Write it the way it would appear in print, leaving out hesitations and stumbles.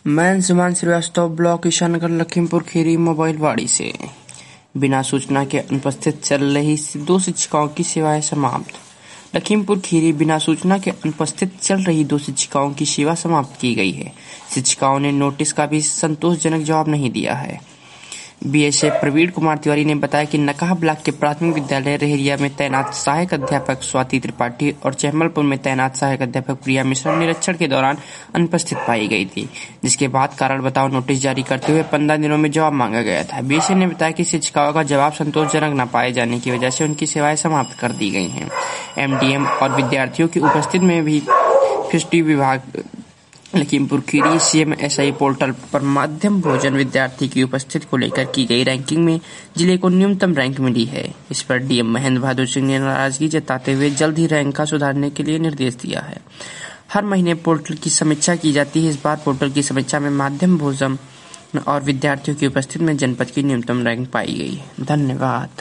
मैं Suman Srivastava, block Ishanagar, Lakhimpur Kheri, mobile वाड़ी से। बिना सूचना के अनुपस्थित चल रही 2 शिक्षिकाओं की सेवाएं समाप्त। लखीमपुर खीरी बिना सूचना के अनुपस्थित चल रही 2 शिक्षिकाओं की सेवा समाप्त की गई है। शिक्षिकाओं ने नोटिस का भी संतोषजनक जवाब नहीं दिया है। बीएसएफ प्रवीण कुमार तिवारी ने बताया कि नकाह ब्लॉक के प्राथमिक विद्यालय रहेरिया में तैनात सहायक अध्यापक स्वाति त्रिपाठी और चहमलपुर में तैनात सहायक अध्यापक प्रिया मिश्रा निरीक्षण के दौरान अनुपस्थित पाई गई थी, जिसके बाद कारण बताओ नोटिस जारी करते हुए 15 दिनों में जवाब मांगा गया था। बीएसएफ ने बताया कि शिक्षिकाओं का जवाब संतोषजनक न पाए जाने की वजह से उनकी सेवाएं समाप्त कर दी गई हैं। एमडीएम और विद्यार्थियों की उपस्थिति में भी फिस्टी विभाग लखीमपुर खीरी CMSI पोर्टल पर मध्यम भोजन विद्यार्थी की उपस्थिति को लेकर की गई रैंकिंग में जिले को न्यूनतम रैंक मिली है। इस पर डीएम महेंद्र बहादुर सिंह ने नाराजगी जताते हुए जल्द ही रैंक का सुधारने के लिए निर्देश दिया है। हर महीने पोर्टल की समीक्षा की जाती है। इस बार पोर्टल की समीक्षा में मध्यम भोजन और विद्यार्थियों की उपस्थिति में जनपद की न्यूनतम रैंक पाई गई। धन्यवाद।